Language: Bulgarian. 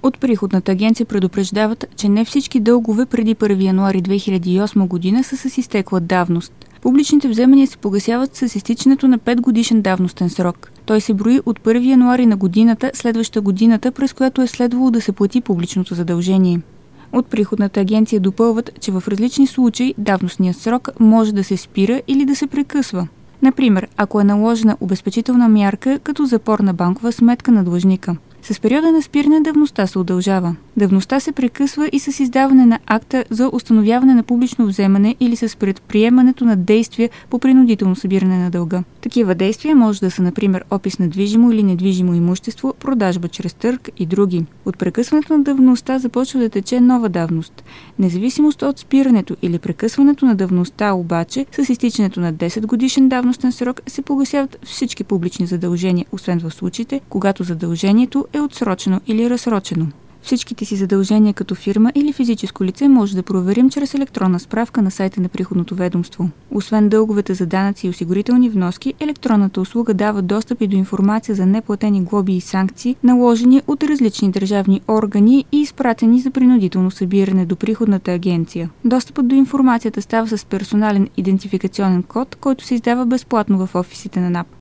От приходната агенция предупреждават, че не всички дългове преди 1 януари 2008 година са с изтекла давност. Публичните вземания се погасяват с изтичането на 5-годишен давностен срок. Той се брои от 1 януари на годината, следваща годината, през която е следвало да се плати публичното задължение. От приходната агенция допълват, че в различни случаи давностният срок може да се спира или да се прекъсва. Например, ако е наложена обезпечителна мярка като запор на банкова сметка на длъжника. С периода на спиране давността се удължава. Давността се прекъсва и с издаване на акта за установяване на публично вземане или с предприемането на действия по принудително събиране на дълга. Такива действия може да са, например, опис на движимо или недвижимо имущество, продажба чрез търг и други. От прекъсването на давността започва да тече нова давност. Независимост от спирането или прекъсването на давността обаче, с изтичането на 10 годишен давностен срок се погасяват всички публични задължения, освен в случаите, когато задължението е отсрочено или разсрочено. Всичките си задължения като фирма или физическо лице може да проверим чрез електронна справка на сайта на приходното ведомство. Освен дълговете за данъци и осигурителни вноски, електронната услуга дава достъп и до информация за неплатени глоби и санкции, наложени от различни държавни органи и изпратени за принудително събиране до приходната агенция. Достъпът до информацията става с персонален идентификационен код, който се издава безплатно в офисите на НАП.